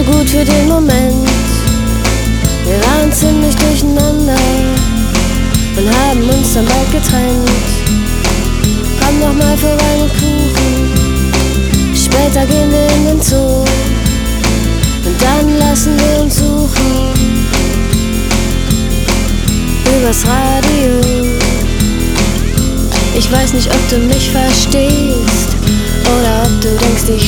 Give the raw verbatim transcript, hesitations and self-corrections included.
gut für den Moment. Wir waren ziemlich durcheinander und haben uns dann bald getrennt. Komm doch mal vorbei mit Kuchen, später gehen wir in den Zoo und dann lassen wir uns suchen übers Radio. Ich weiß nicht, ob du mich verstehst oder ob du denkst, ich